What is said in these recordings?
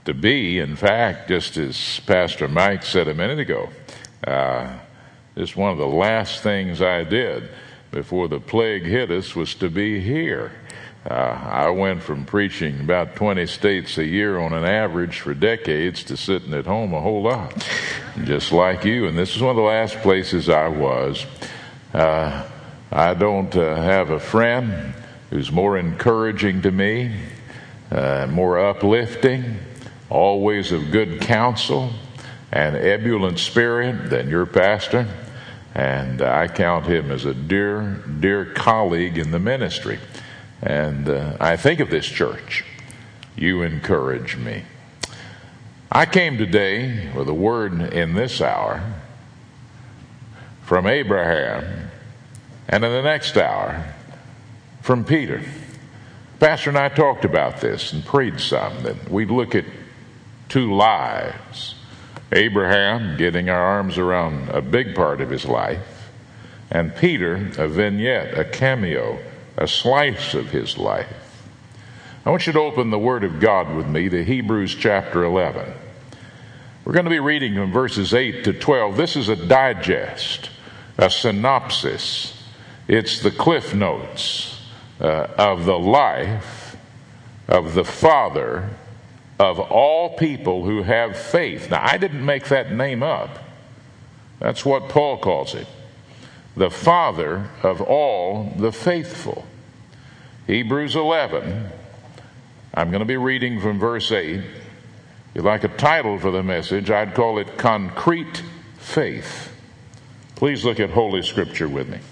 to be. In fact, just as Pastor Mike said a minute ago, just one of the last things I did before the plague hit us was to be here. I went from preaching about 20 states a year on an average for decades to sitting at home a whole lot, just like you. And this is one of the last places I was. I don't have a friend who's more encouraging to me, more uplifting, always of good counsel and ebullient spirit than your pastor. And I count him as a dear, dear colleague in the ministry. And I think of this church. You encourage me. I came today with a word in this hour from Abraham, and in the next hour from Peter. Pastor and I talked about this and prayed some, that we'd look at two lives. Abraham getting our arms around a big part of his life, and Peter, a vignette, a cameo, a slice of his life. I want you to open the Word of God with me to Hebrews chapter 11. We're going to be reading from verses 8 to 12. This is a digest, a synopsis. It's the cliff notes of the life of the Father of all people who have faith. Now, I didn't make that name up. That's what Paul calls it. The Father of all the faithful. Hebrews 11. I'm going to be reading from verse 8. If you'd like a title for the message, I'd call it Concrete Faith. Please look at Holy Scripture with me.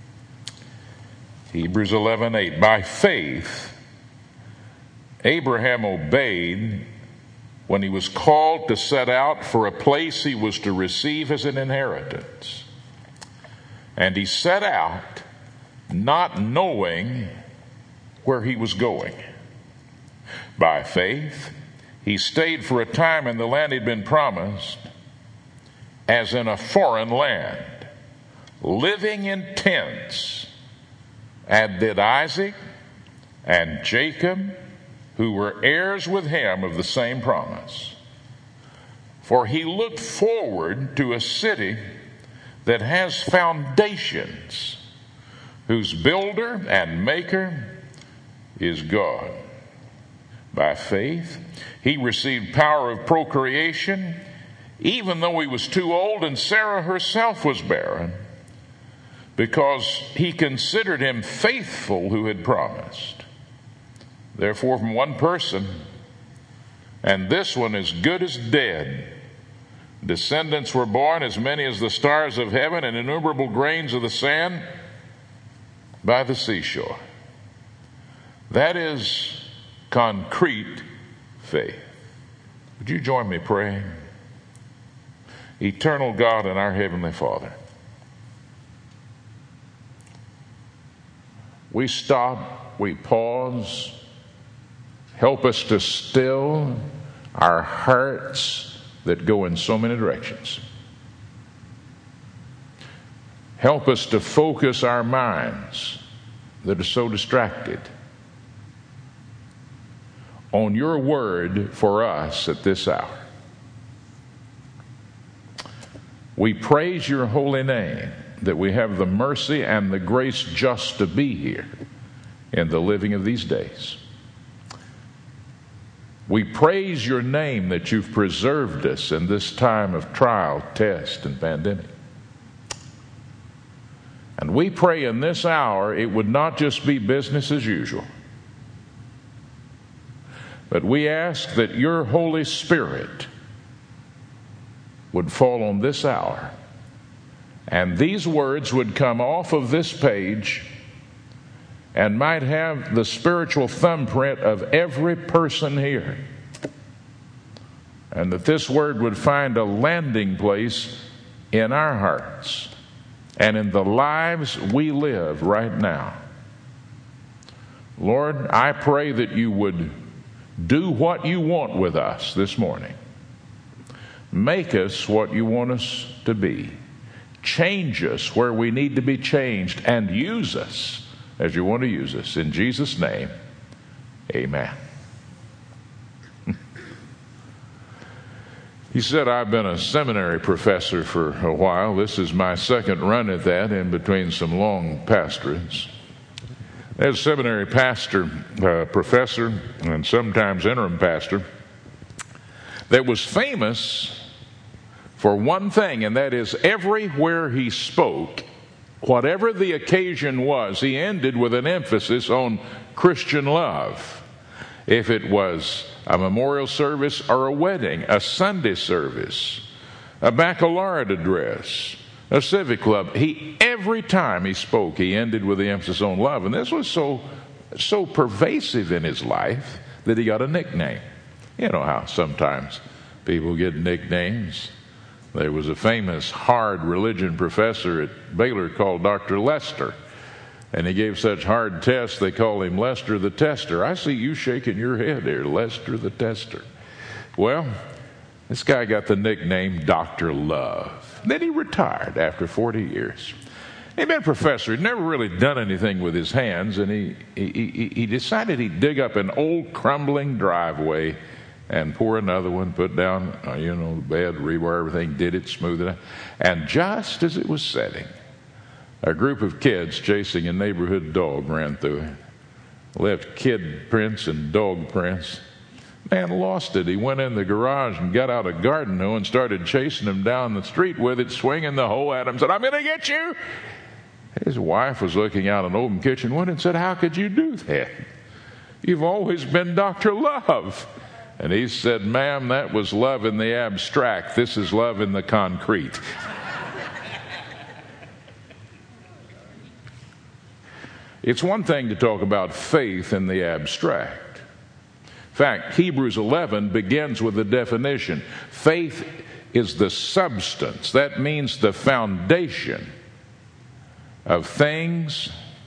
Hebrews 11:8. By faith, Abraham obeyed when he was called to set out for a place he was to receive as an inheritance. And he set out not knowing where he was going. By faith, he stayed for a time in the land he'd been promised, as in a foreign land, living in tents, as did Isaac and Jacob, who were heirs with him of the same promise. For he looked forward to a city that has foundations, whose builder and maker is God. By faith, he received power of procreation, even though he was too old and Sarah herself was barren, because he considered him faithful who had promised. Therefore, from one person, and this one as good as dead, descendants were born, as many as the stars of heaven and innumerable grains of the sand by the seashore. That is concrete faith. Would you join me praying? Eternal God and our Heavenly Father, we stop, we pause. Help us to still our hearts that go in so many directions. Help us to focus our minds that are so distracted on your word for us at this hour. We praise your holy name that we have the mercy and the grace just to be here in the living of these days. We praise your name that you've preserved us in this time of trial, test, and pandemic. And we pray in this hour it would not just be business as usual, but we ask that your Holy Spirit would fall on this hour, and these words would come off of this page and might have the spiritual thumbprint of every person here, and that this word would find a landing place in our hearts and in the lives we live right now. Lord, I pray that you would do what you want with us this morning. Make us what you want us to be. Change us where we need to be changed, and use us as you want to use us. In Jesus' name, amen. He said, I've been a seminary professor for a while. This is my second run at that in between some long pastorates. As seminary pastor, professor, and sometimes interim pastor, that was famous for one thing, and that is everywhere he spoke, whatever the occasion was, he ended with an emphasis on Christian love. If it was a memorial service or a wedding, a Sunday service, a baccalaureate address, a civic club, every time he spoke, he ended with the emphasis on love. And this was so pervasive in his life that he got a nickname. You know how sometimes people get nicknames. There was a famous hard religion professor at Baylor called Dr. Lester. And he gave such hard tests, they called him Lester the Tester. I see you shaking your head there, Lester the Tester. Well, this guy got the nickname Dr. Love. Then he retired after 40 years. He'd been a professor. He'd never really done anything with his hands, and he decided he'd dig up an old crumbling driveway and pour another one, put down, the bed, rewire everything, did it, smooth it out. And just as it was setting, a group of kids chasing a neighborhood dog ran through it. Left kid prints and dog prints. Man lost it. He went in the garage and got out a garden hoe and started chasing him down the street with it, swinging the hoe at him. Said, I'm going to get you. His wife was looking out an open kitchen window and said, how could you do that? You've always been Dr. Love. And he said, ma'am, that was love in the abstract. This is love in the concrete. It's one thing to talk about faith in the abstract. In fact, Hebrews 11 begins with a definition. Faith is the substance. That means the foundation of things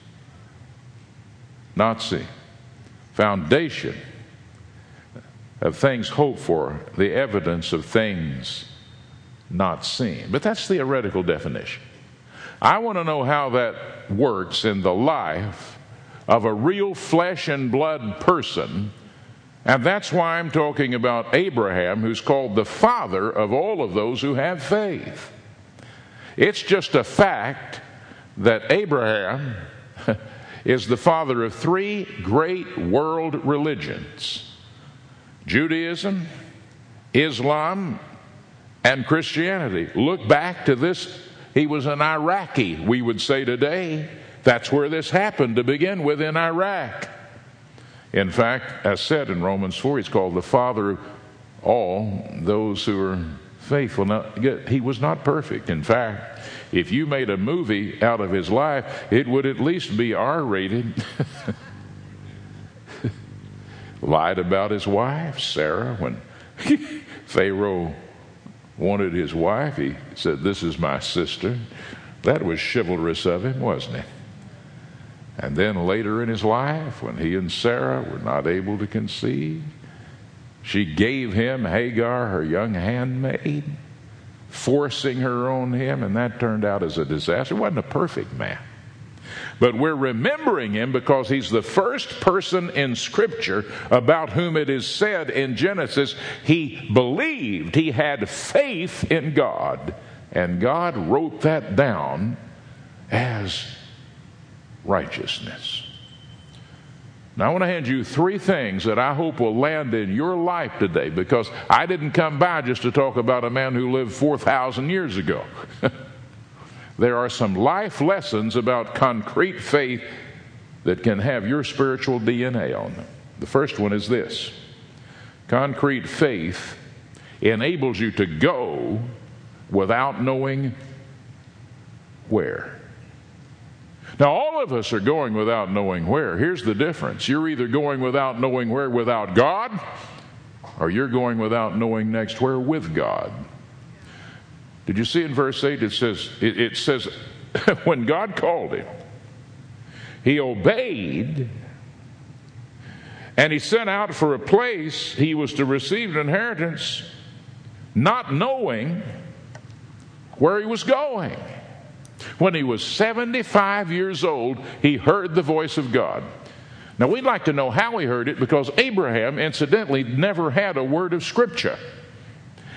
not seen. Foundation of things hoped for, the evidence of things not seen. But that's the theoretical definition. I want to know how that works in the life of a real flesh and blood person, and that's why I'm talking about Abraham, who's called the father of all of those who have faith. It's just a fact that Abraham is the father of three great world religions: Judaism, Islam, and Christianity. Look back to this. He was an Iraqi, we would say today. That's where this happened to begin with, in Iraq. In fact, as said in Romans 4, he's called the father of all those who are faithful. Now, he was not perfect. In fact, if you made a movie out of his life, it would at least be R-rated. Lied about his wife, Sarah. When Pharaoh wanted his wife, he said, this is my sister. That was chivalrous of him, wasn't it? And then later in his life, when he and Sarah were not able to conceive, she gave him Hagar, her young handmaid, forcing her on him, and that turned out as a disaster. He wasn't a perfect man. But we're remembering him because he's the first person in Scripture about whom it is said in Genesis, he believed, he had faith in God, and God wrote that down as righteousness. Now I want to hand you three things that I hope will land in your life today, because I didn't come by just to talk about a man who lived 4,000 years ago. There are some life lessons about concrete faith that can have your spiritual DNA on them. The first one is this: concrete faith enables you to go without knowing where. Now, all of us are going without knowing where. Here's the difference. You're either going without knowing where without God, or you're going without knowing next where with God. Did you see in verse 8 it says when God called him, he obeyed, and he set out for a place he was to receive an inheritance, not knowing where he was going. When he was 75 years old, he heard the voice of God. Now, we'd like to know how he heard it, because Abraham, incidentally, never had a word of Scripture.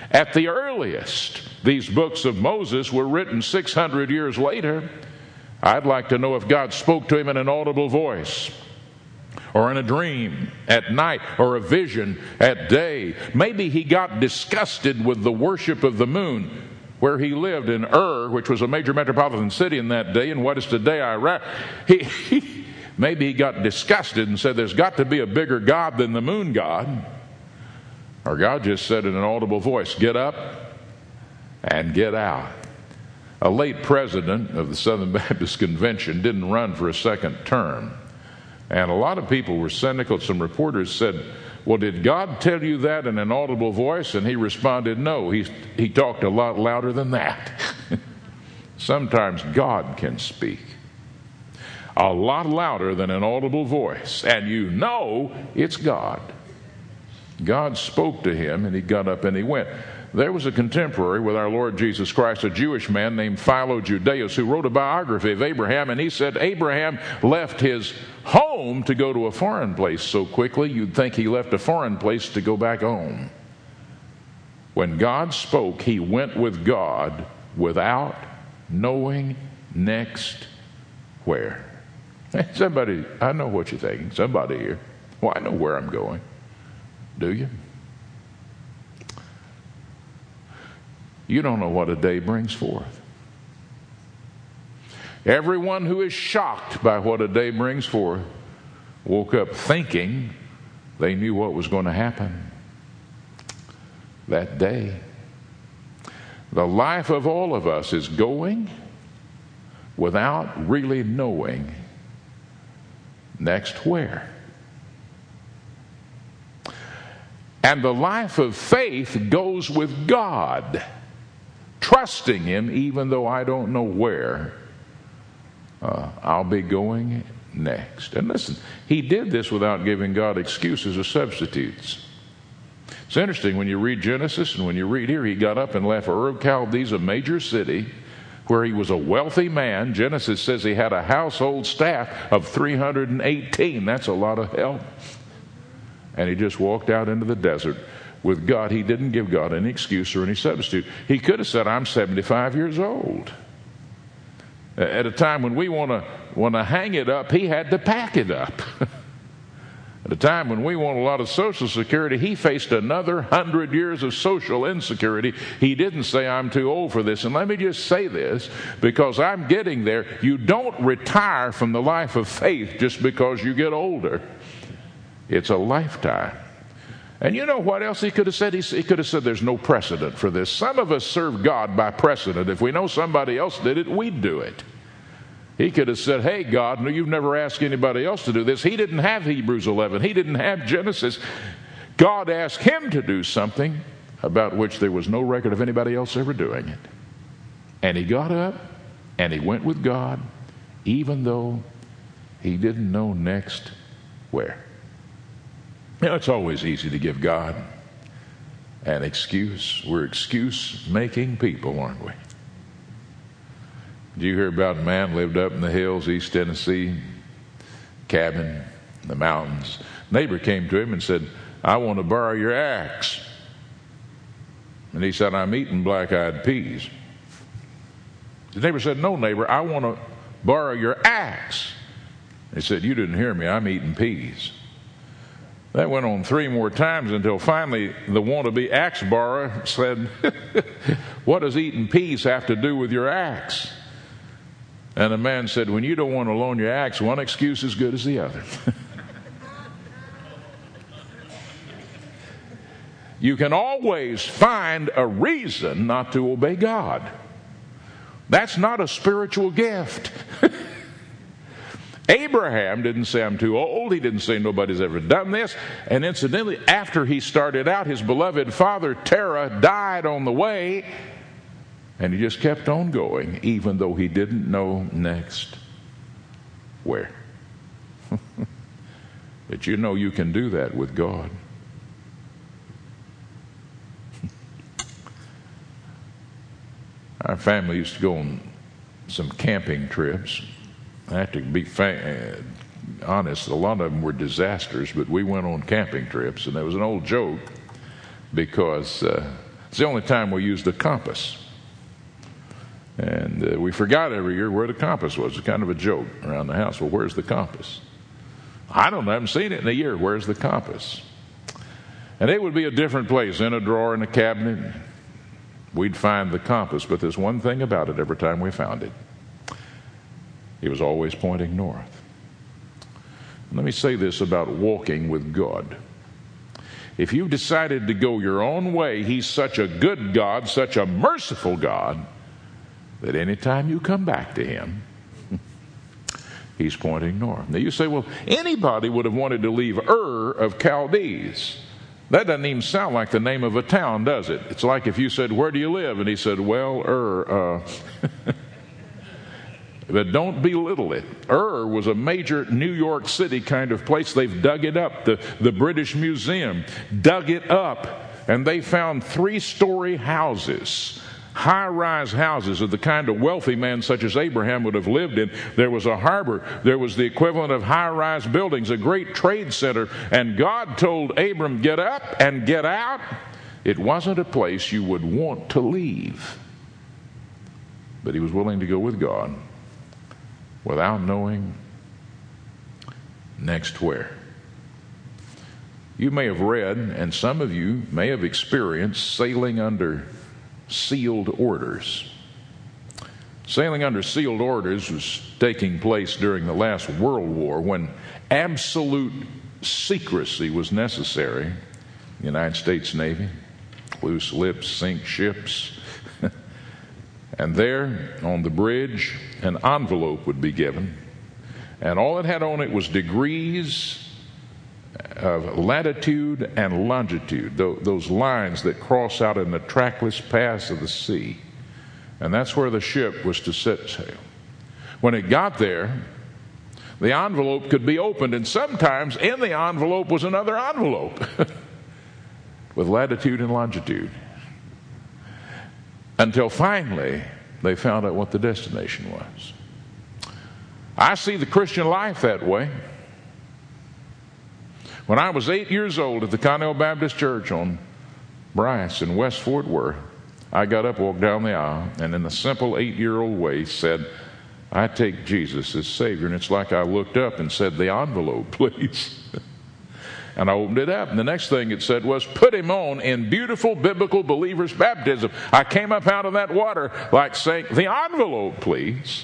At the earliest, these books of Moses were written 600 years later. I'd like to know if God spoke to him in an audible voice, or in a dream at night, or a vision at day. Maybe he got disgusted with the worship of the moon where he lived in Ur, which was a major metropolitan city in that day, in what is today Iraq. Maybe he got disgusted and said, there's got to be a bigger God than the moon god. Or God just said in an audible voice, get up and get out. A late president of the Southern Baptist Convention didn't run for a second term. And a lot of people were cynical. Some reporters said, well, did God tell you that in an audible voice? And he responded, no. He talked a lot louder than that. Sometimes God can speak a lot louder than an audible voice, and you know it's God. God spoke to him, and he got up and he went. There was a contemporary with our Lord Jesus Christ, a Jewish man named Philo Judaeus, who wrote a biography of Abraham, and he said Abraham left his home to go to a foreign place so quickly you'd think he left a foreign place to go back home. When God spoke, he went with God without knowing next where. Somebody, I know what you're thinking. Somebody here. Well, I know where I'm going. Do you? You don't know what a day brings forth. Everyone who is shocked by what a day brings forth woke up thinking they knew what was going to happen that day. The life of all of us is going without really knowing next where. And the life of faith goes with God, trusting him even though I don't know where I'll be going next. And listen, he did this without giving God excuses or substitutes. It's interesting when you read Genesis and when you read here, he got up and left Ur of Chaldees, a major city, where he was a wealthy man. Genesis says he had a household staff of 318. That's a lot of help. And he just walked out into the desert with God. He didn't give God any excuse or any substitute. He could have said, I'm 75 years old. At a time when we want to hang it up, he had to pack it up. At a time when we want a lot of Social Security, he faced another 100 years of social insecurity. He didn't say, I'm too old for this. And let me just say this, because I'm getting there. You don't retire from the life of faith just because you get older. It's a lifetime. And you know what else he could have said? He could have said there's no precedent for this. Some of us serve God by precedent. If we know somebody else did it, we'd do it. He could have said, hey, God, no, you've never asked anybody else to do this. He didn't have Hebrews 11. He didn't have Genesis. God asked him to do something about which there was no record of anybody else ever doing it. And he got up and he went with God, even though he didn't know next where. You know, it's always easy to give God an excuse. We're excuse-making people, aren't we? Did you hear about a man lived up in the hills, East Tennessee, cabin in the mountains? Neighbor came to him and said, I want to borrow your axe. And he said, I'm eating black-eyed peas. The neighbor said, no, neighbor, I want to borrow your axe. He said, you didn't hear me, I'm eating peas. That went on 3 more times until finally the wannabe axe borrower said, what does eating peas have to do with your axe? And the man said, when you don't want to loan your axe, one excuse is as good as the other. You can always find a reason not to obey God. That's not a spiritual gift. Abraham didn't say, I'm too old. He didn't say, nobody's ever done this. And incidentally, after he started out, his beloved father, Terah, died on the way. And he just kept on going, even though he didn't know next where. But you know you can do that with God. Our family used to go on some camping trips. I have to be honest, a lot of them were disasters, but we went on camping trips, and there was an old joke because It's the only time we used a compass. And we forgot every year where the compass was. It's kind of a joke around the house. Well, where's the compass? I don't know. I haven't seen it in a year. Where's the compass? And it would be a different place, in a drawer in a cabinet. We'd find the compass, but there's one thing about it every time we found it. It was always pointing north. Let me say this about walking with God. If you've decided to go your own way, He's such a good God, such a merciful God, that anytime you come back to Him, He's pointing north. Now you say, well, anybody would have wanted to leave Ur of Chaldees. That doesn't even sound like the name of a town, does it? It's like if you said, where do you live? And he said, well, Ur. But don't belittle it. Ur was a major New York City kind of place. They've dug it up. The British Museum dug it up, and they found 3-story houses, high-rise houses of the kind of wealthy man such as Abraham would have lived in. There was a harbor. There was the equivalent of high-rise buildings, a great trade center. And God told Abram, get up and get out. It wasn't a place you would want to leave. But he was willing to go with God without knowing next where. You may have read, and some of you may have experienced, sailing under sealed orders. Sailing under sealed orders was taking place during the last World War, when absolute secrecy was necessary. The United States Navy, loose lips sink ships. And there on the bridge, an envelope would be given, and all it had on it was degrees of latitude and longitude, those lines that cross out in the trackless paths of the sea. And that's where the ship was to set sail. When it got there, the envelope could be opened, and sometimes in the envelope was another envelope with latitude and longitude. Until finally, they found out what the destination was. I see the Christian life that way. When I was 8 years old at the Connell Baptist Church on Bryce in West Fort Worth, I got up, walked down the aisle, and in the simple 8-year-old way said, I take Jesus as Savior. And it's like I looked up and said, the envelope, please. And I opened it up, and the next thing it said was, put him on in beautiful biblical believers' baptism. I came up out of that water like saying, the envelope, please.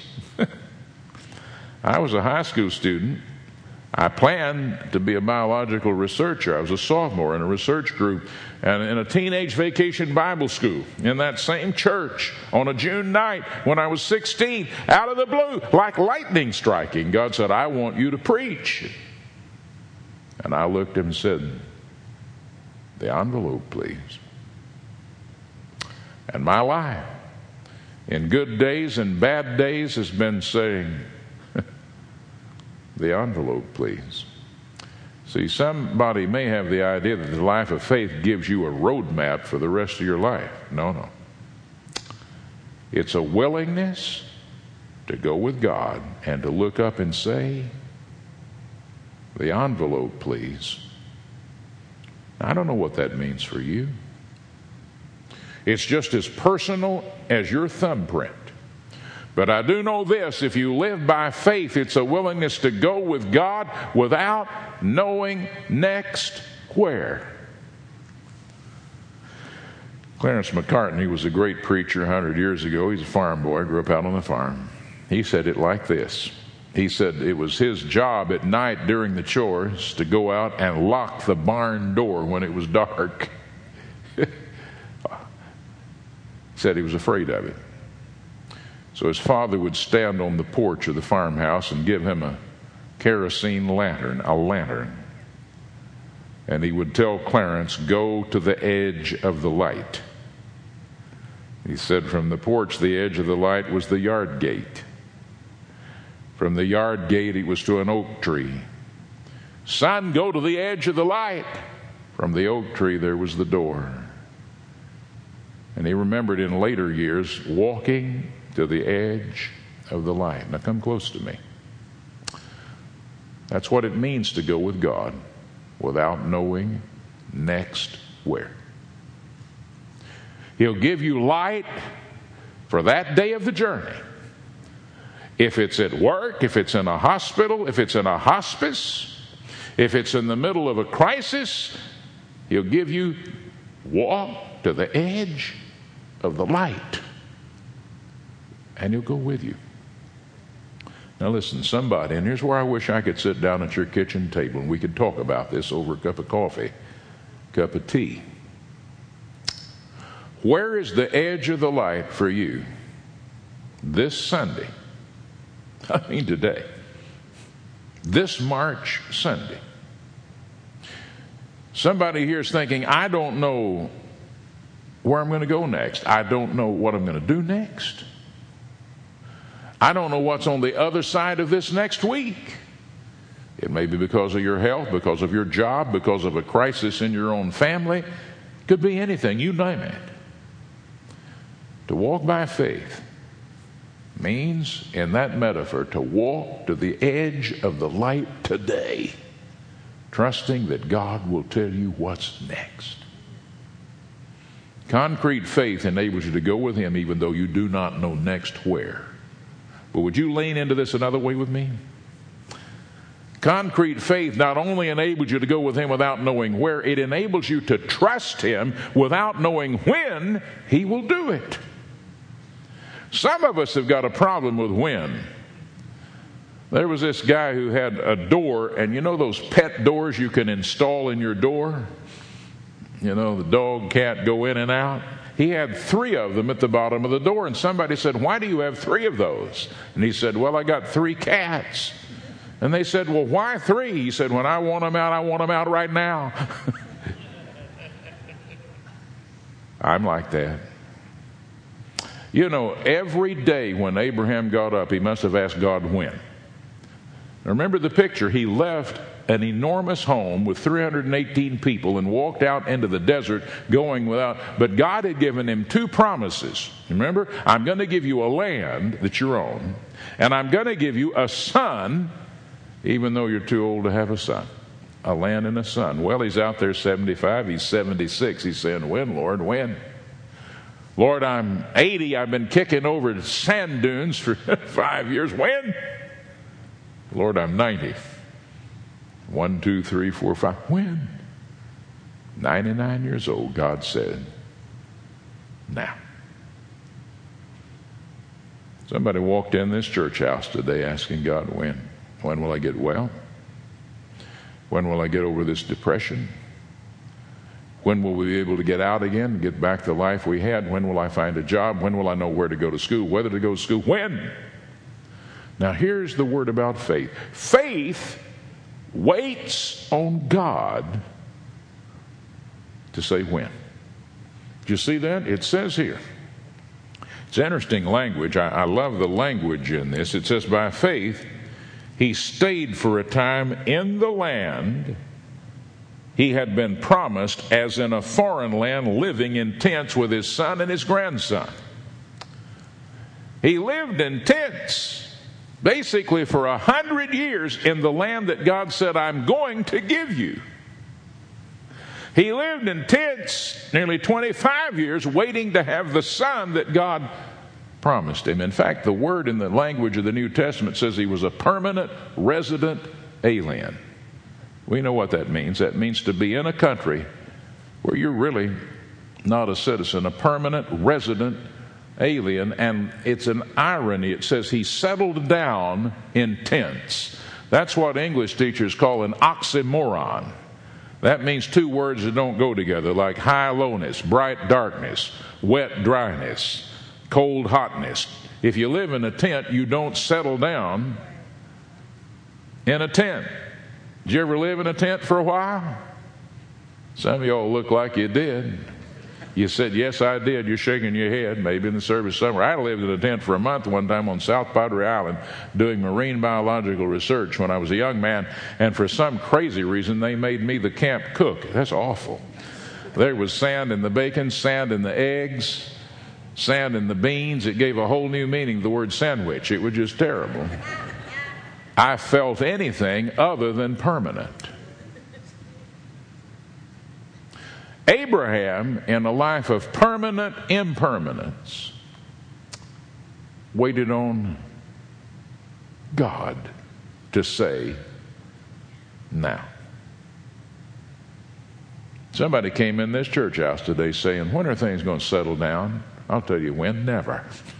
I was a high school student. I planned to be a biological researcher. I was a sophomore in a research group and in a teenage vacation Bible school in that same church on a June night when I was 16, out of the blue, like lightning striking. God said, I want you to preach. And I looked at him and said, the envelope, please. And my life, in good days and bad days, has been saying, the envelope, please. See, somebody may have the idea that the life of faith gives you a roadmap for the rest of your life. No. It's a willingness to go with God and to look up and say, the envelope, please. I don't know what that means for you. It's just as personal as your thumbprint. But I do know this, if you live by faith, it's a willingness to go with God without knowing next where. Clarence McCartney was a great preacher 100 years ago. He's a farm boy, grew up out on the farm. He said it like this. He said it was his job at night during the chores to go out and lock the barn door when it was dark. He said he was afraid of it. So his father would stand on the porch of the farmhouse and give him a kerosene lantern, a lantern. And he would tell Clarence, go to the edge of the light. He said from the porch, the edge of the light was the yard gate. From the yard gate, it was to an oak tree. Son, go to the edge of the light. From the oak tree, there was the door. And he remembered in later years walking to the edge of the light. Now come close to me. That's what it means to go with God without knowing next where. He'll give you light for that day of the journey. If it's at work, if it's in a hospital, if it's in a hospice, if it's in the middle of a crisis, He'll give you walk to the edge of the light, and He'll go with you. Now listen, somebody, and here's where I wish I could sit down at your kitchen table and we could talk about this over a cup of coffee, cup of tea. Where is the edge of the light for you this Sunday? I mean today. This March Sunday. Somebody here is thinking, I don't know where I'm going to go next. I don't know what I'm going to do next. I don't know what's on the other side of this next week. It may be because of your health, because of your job, because of a crisis in your own family. It could be anything, you name it. To walk by faith means, in that metaphor, to walk to the edge of the light today, trusting that God will tell you what's next. Concrete faith enables you to go with Him even though you do not know next where. But would you lean into this another way with me? Concrete faith not only enables you to go with Him without knowing where, it enables you to trust Him without knowing when He will do it. Some of us have got a problem with when. There was this guy who had a door, and you know those pet doors you can install in your door? You know, the dog, cat go in and out. He had 3 of them at the bottom of the door, and somebody said, why do you have 3 of those? And he said, well, I got 3 cats. And they said, well, why 3? He said, when I want them out right now. I'm like that. You know, every day when Abraham got up, he must have asked God when. Now remember the picture. He left an enormous home with 318 people and walked out into the desert going without. But God had given him 2 promises. Remember, I'm going to give you a land that you're on, and I'm going to give you a son, even though you're too old to have a son. A land and a son. Well, he's out there 75, he's 76. He's saying, when, Lord, when? Lord, I'm 80. I've been kicking over sand dunes for 5 years. When? Lord, I'm 90. 1, 2, 3, 4, 5. When? 99 years old, God said, now. Somebody walked in this church house today asking God, when? When will I get well? When will I get over this depression? When will we be able to get out again and get back to the life we had? When will I find a job? When will I know where to go to school? Whether to go to school? When? Now here's the word about faith. Faith waits on God to say when. Do you see that? It says here. It's interesting language. I love the language in this. It says, by faith, he stayed for a time in the land he had been promised, as in a foreign land, living in tents with his son and his grandson. He lived in tents basically for 100 years in the land that God said, I'm going to give you. He lived in tents nearly 25 years waiting to have the son that God promised him. In fact, the word in the language of the New Testament says he was a permanent resident alien. We know what that means. That means to be in a country where you're really not a citizen, a permanent resident alien. And it's an irony. It says he settled down in tents. That's what English teachers call an oxymoron. That means 2 words that don't go together, like high lowness, bright darkness, wet dryness, cold hotness. If you live in a tent, you don't settle down in a tent. Did you ever live in a tent for a while? Some of y'all look like you did. You said, yes, I did. You're shaking your head, maybe in the service somewhere. I lived in a tent for a month one time on South Padre Island doing marine biological research when I was a young man, and for some crazy reason they made me the camp cook. That's awful. There was sand in the bacon, sand in the eggs, sand in the beans. It gave a whole new meaning to the word sandwich. It was just terrible. I felt anything other than permanent. Abraham, in a life of permanent impermanence, waited on God to say, now. Somebody came in this church house today saying, when are things going to settle down? I'll tell you when, never.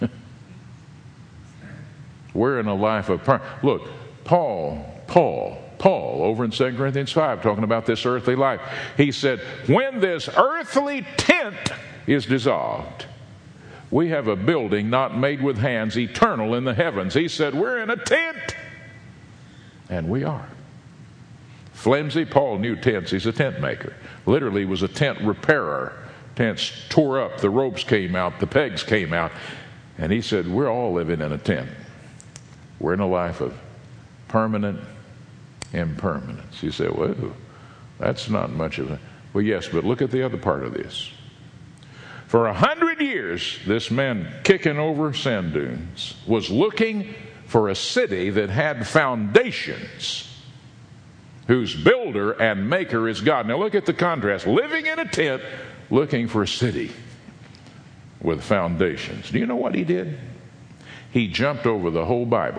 We're in a life of look, Paul, over in 2 Corinthians 5, talking about this earthly life. He said, when this earthly tent is dissolved, we have a building not made with hands, eternal in the heavens. He said, we're in a tent. And we are. Flimsy, Paul knew tents. He's a tent maker. Literally, he was a tent repairer. Tents tore up, the ropes came out, the pegs came out. And he said, we're all living in a tent. We're in a life of permanent impermanence. You say, well, that's not much of a... Well, yes, but look at the other part of this. For 100 years, this man kicking over sand dunes was looking for a city that had foundations, whose builder and maker is God. Now look at the contrast. Living in a tent, looking for a city with foundations. Do you know what he did? He jumped over the whole Bible.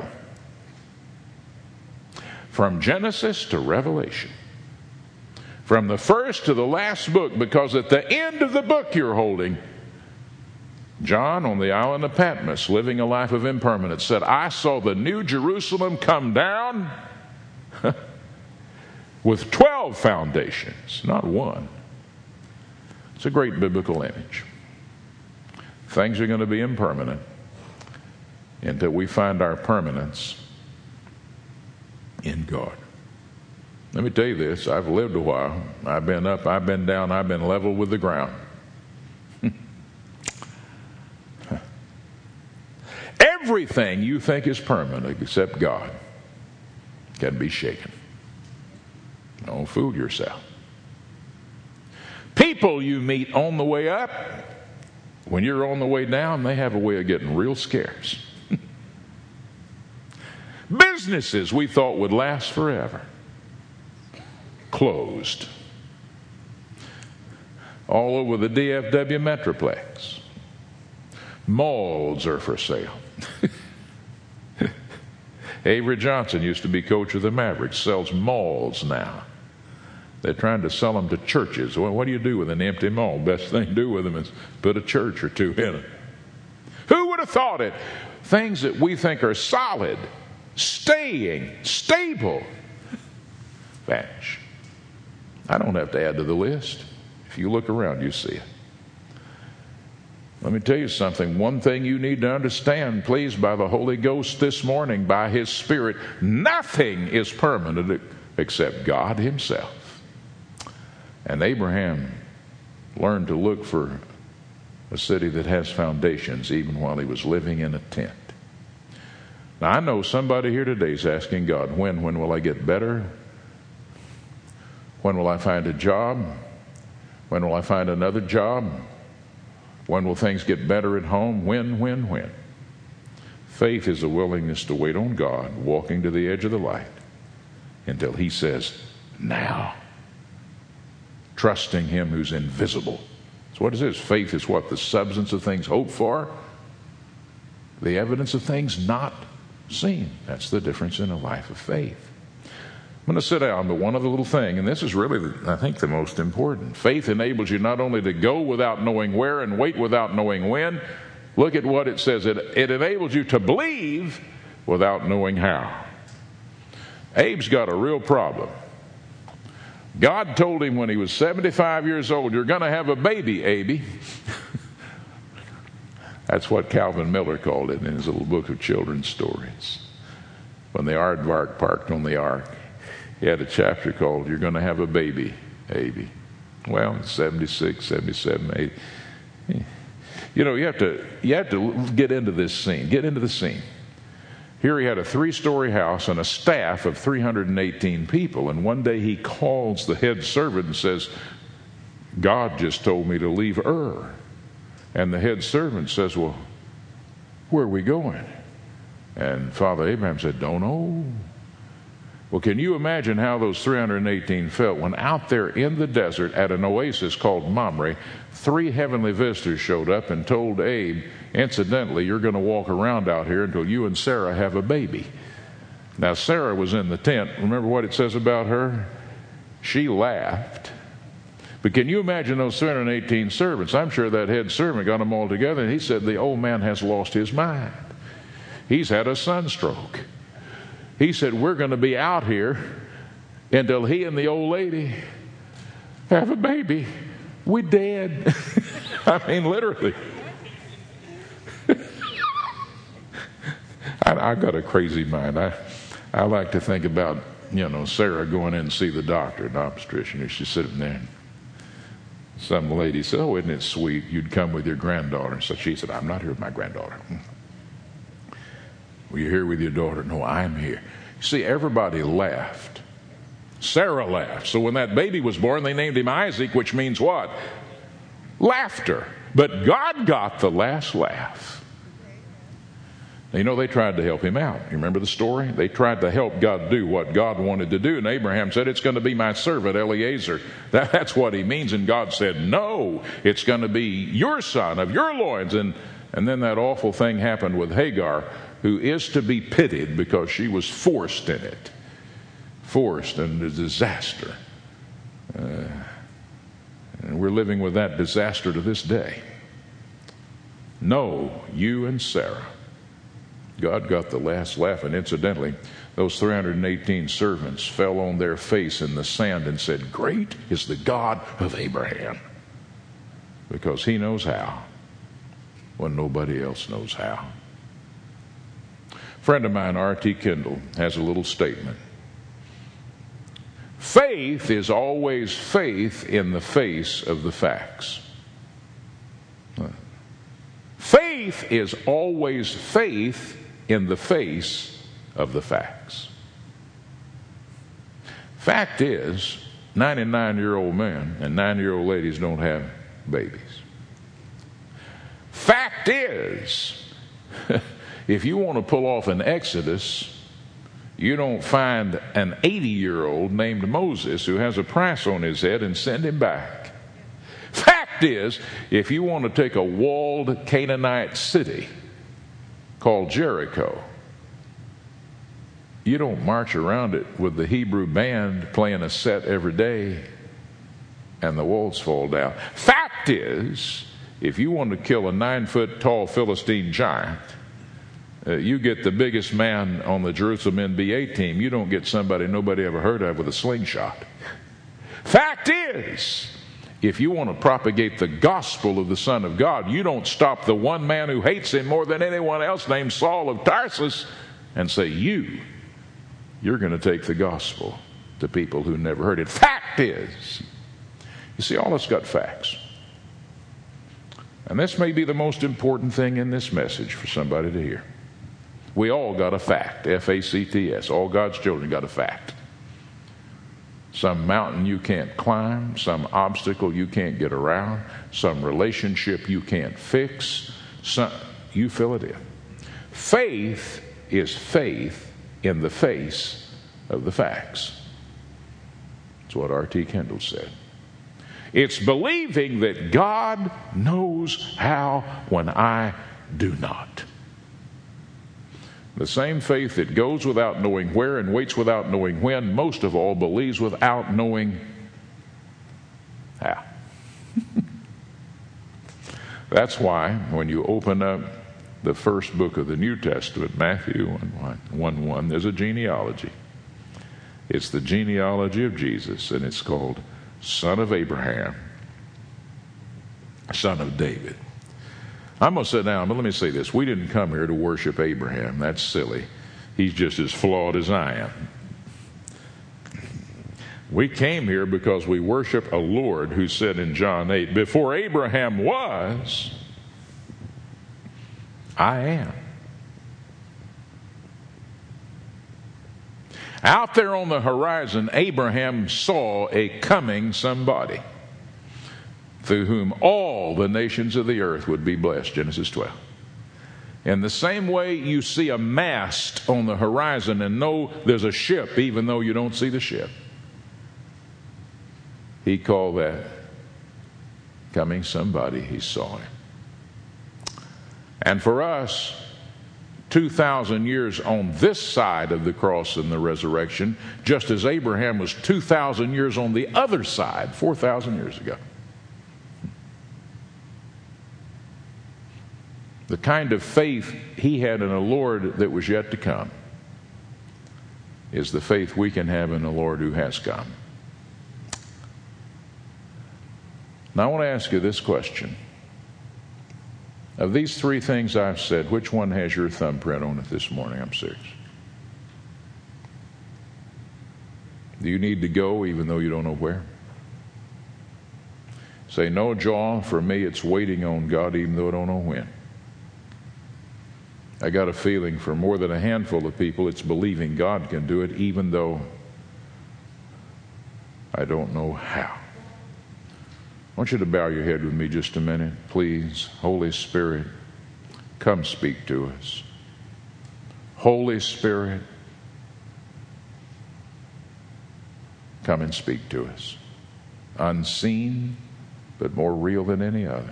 From Genesis to Revelation. From the first to the last book, because at the end of the book you're holding, John on the island of Patmos, living a life of impermanence, said, I saw the new Jerusalem come down with 12 foundations, not one. It's a great biblical image. Things are going to be impermanent until we find our permanence in God. Let me tell you this, I've lived a while. I've been up, I've been down, I've been level with the ground. Everything you think is permanent except God can be shaken. Don't fool yourself. People you meet on the way up, when you're on the way down, they have a way of getting real scarce. Businesses we thought would last forever, closed. All over the DFW Metroplex. Malls are for sale. Avery Johnson used to be coach of the Mavericks, sells malls now. They're trying to sell them to churches. Well, what do you do with an empty mall? Best thing to do with them is put a church or two in it. Who would have thought it? Things that we think are solid, staying, stable, vanish. I don't have to add to the list. If you look around, you see it. Let me tell you something. One thing you need to understand, please, by the Holy Ghost this morning, by His Spirit, nothing is permanent except God Himself. And Abraham learned to look for a city that has foundations even while he was living in a tent. Now, I know somebody here today is asking God, when will I get better? When will I find a job? When will I find another job? When will things get better at home? When? Faith is a willingness to wait on God, walking to the edge of the light until He says, now. Trusting Him who's invisible. So what is this? Faith is what? The substance of things hoped for, the evidence of things not seen. That's the difference in a life of faith. I'm going to sit down to one other little thing, and this is really, I think, the most important. Faith enables you not only to go without knowing where and wait without knowing when. Look at what it says. It enables you to believe without knowing how. Abe's got a real problem. God told him when he was 75 years old, you're going to have a baby, Abe. That's what Calvin Miller called it in his little book of children's stories. When the aardvark parked on the ark, he had a chapter called, You're Going to Have a Baby, Abe. Well, 76, 77, 80. You know, you have to get into this scene. Get into the scene. Here he had a 3-story house and a staff of 318 people. And one day he calls the head servant and says, God just told me to leave Ur. And the head servant says, well, where are we going? And Father Abraham said, don't know. Well, can you imagine how those 318 felt when out there in the desert at an oasis called Mamre, 3 heavenly visitors showed up and told Abe, incidentally, you're going to walk around out here until you and Sarah have a baby. Now, Sarah was in the tent. Remember what it says about her? She laughed. But can you imagine those 318 servants? I'm sure that head servant got them all together, and he said, the old man has lost his mind. He's had a sunstroke. He said, we're going to be out here until he and the old lady have a baby. We're dead. I mean, literally. I've got a crazy mind. I like to think about, Sarah going in and see the doctor, an obstetrician, and she's sitting there. Some lady said, oh, isn't it sweet? You'd come with your granddaughter. So she said, I'm not here with my granddaughter. Well, you're here with your daughter. No, I'm here. See, everybody laughed. Sarah laughed. So when that baby was born, they named him Isaac, which means what? Laughter. But God got the last laugh. Now, they tried to help him out. You remember the story? They tried to help God do what God wanted to do. And Abraham said, it's going to be my servant Eliezer. That's what he means. And God said, no, it's going to be your son of your loins. And then that awful thing happened with Hagar, who is to be pitied because she was forced in it. Forced in a disaster. And we're living with that disaster to this day. No, you and Sarah. God got the last laugh. And incidentally, those 318 servants fell on their face in the sand and said, great is the God of Abraham. Because he knows how when nobody else knows how. A friend of mine, R.T. Kendall, has a little statement. Faith is always faith in the face of the facts. Faith is always faith in the face of the facts. Fact is, 99-year-old men and 9-year-old ladies don't have babies. Fact is, if you want to pull off an Exodus, you don't find an 80-year-old named Moses who has a price on his head and send him back. Fact is, if you want to take a walled Canaanite city called Jericho, you don't march around it with the Hebrew band playing a set every day and the walls fall down. Fact is, if you want to kill a 9-foot-tall Philistine giant, you get the biggest man on the Jerusalem NBA team. You don't get somebody nobody ever heard of with a slingshot. Fact is, if you want to propagate the gospel of the Son of God, you don't stop the one man who hates him more than anyone else named Saul of Tarsus and say, you're going to take the gospel to people who never heard it. Fact is, you see, all it's got facts. And this may be the most important thing in this message for somebody to hear. We all got a fact, F-A-C-T-S. All God's children got a fact. Some mountain you can't climb, some obstacle you can't get around, some relationship you can't fix, you fill it in. Faith is faith in the face of the facts. That's what R.T. Kendall said. It's believing that God knows how when I do not. The same faith that goes without knowing where and waits without knowing when, most of all, believes without knowing how. That's why when you open up the first book of the New Testament, Matthew 1:1, there's a genealogy. It's the genealogy of Jesus, and it's called Son of Abraham, Son of David. I'm going to sit down, but let me say this. We didn't come here to worship Abraham. That's silly. He's just as flawed as I am. We came here because we worship a Lord who said in John 8, before Abraham was, I am. Out there on the horizon, Abraham saw a coming somebody through whom all the nations of the earth would be blessed, Genesis 12. In the same way you see a mast on the horizon and know there's a ship even though you don't see the ship. He called that coming somebody he saw him. And for us, 2,000 years on this side of the cross and the resurrection, just as Abraham was 2,000 years on the other side 4,000 years ago. The kind of faith he had in the Lord that was yet to come is the faith we can have in the Lord who has come. Now I want to ask you this question. Of these three things I've said, which one has your thumbprint on it this morning? I'm serious. Do you need to go even though you don't know where? Say, no, Joel, for me it's waiting on God even though I don't know when. I got a feeling for more than a handful of people it's believing God can do it even though I don't know how. I want you to bow your head with me just a minute, please. Holy Spirit, come speak to us. Holy Spirit, come and speak to us. Unseen, but more real than any other.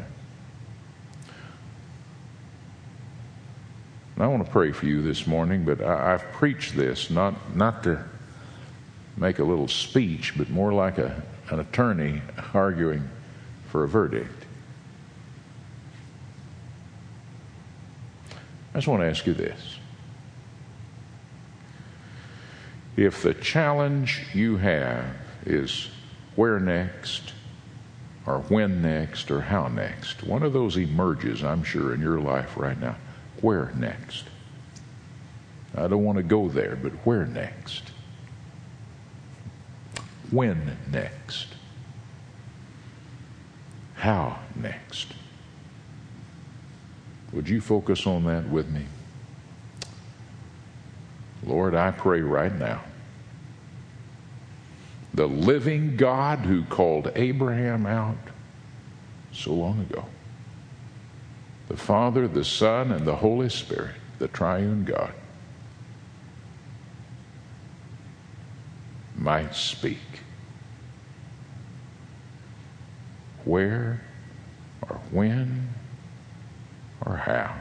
And I want to pray for you this morning, but I've preached this not to make a little speech, but more like an attorney arguing for a verdict. I just want to ask you this. If the challenge you have is where next, or when next, or how next, one of those emerges, I'm sure, in your life right now. Where next? I don't want to go there, but where next? When next? How next? Would you focus on that with me? Lord, I pray right now, the living God who called Abraham out so long ago, the Father, the Son, and the Holy Spirit, the triune God, might speak. Where or when or how.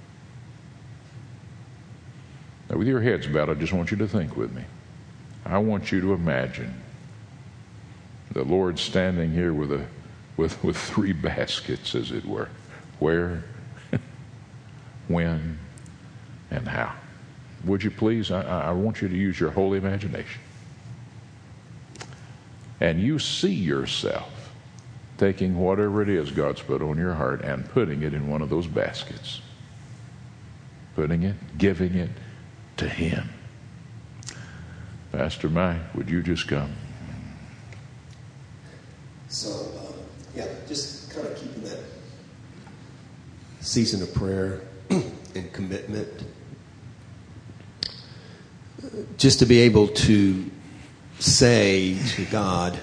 Now, with your heads bowed, I just want you to think with me. I want you to imagine the Lord standing here with three baskets, as it were. Where, when, and how. Would you please? I want you to use your whole imagination. And you see yourself taking whatever it is God's put on your heart and putting it in one of those baskets. Putting it, giving it to Him. Pastor Mike, would you just come? So, just kind of keeping that season of prayer and commitment. Just to be able to say to God,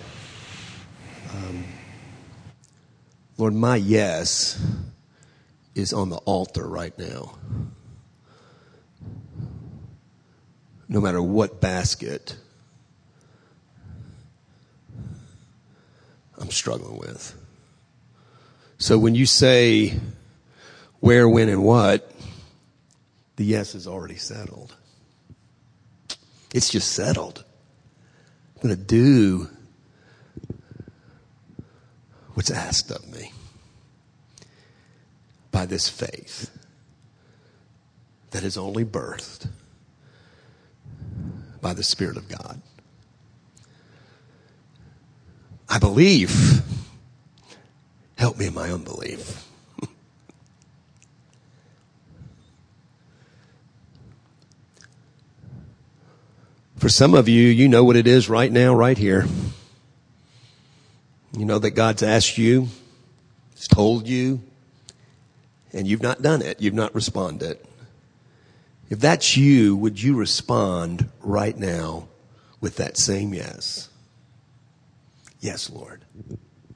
Lord, my yes is on the altar right now. No matter what basket I'm struggling with. So when you say where, when, and what, the yes is already settled. It's just settled. I'm going to do what's asked of me by this faith that is only birthed by the Spirit of God. I believe. Help me in my unbelief. For some of you, you know what it is right now, right here. You know that God's asked you, He's told you, and you've not done it. You've not responded. If that's you, would you respond right now with that same yes? Yes, Lord.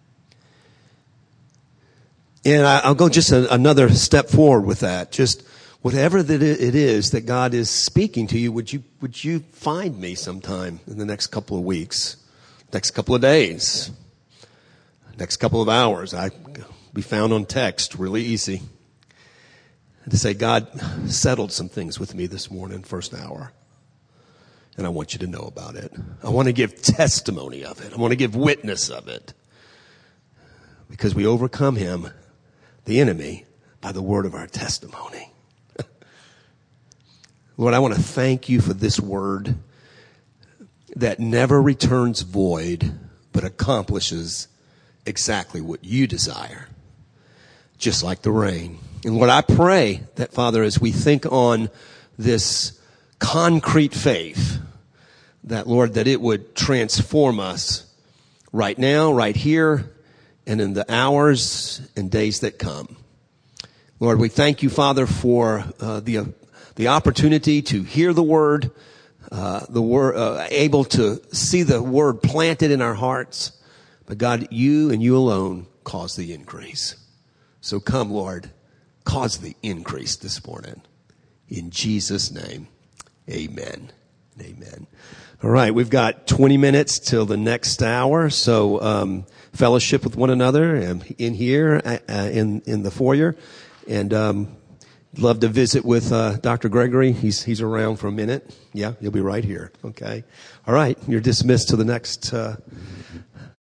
And I'll go just another step forward with that. Just Whatever that it is that God is speaking to you, would you find me sometime in the next couple of weeks, next couple of days, next couple of hours? I be found on text, really easy. And to say, God settled some things with me this morning, first hour. And I want you to know about it. I want to give testimony of it. I want to give witness of it. Because we overcome him, the enemy, by the word of our testimony. Lord, I want to thank you for this word that never returns void, but accomplishes exactly what you desire, just like the rain. And Lord, I pray that, Father, as we think on this concrete faith, that, Lord, that it would transform us right now, right here, and in the hours and days that come. Lord, we thank you, Father, for the opportunity to hear the word, able to see the word planted in our hearts. But God, you and you alone cause the increase. So come, Lord, cause the increase this morning. In Jesus' name, amen. Amen. All right, we've got 20 minutes till the next hour. So fellowship with one another in here, in the foyer. And love to visit with Dr. Gregory. He's around for a minute. Yeah, he'll be right here. Okay. All right, you're dismissed to the next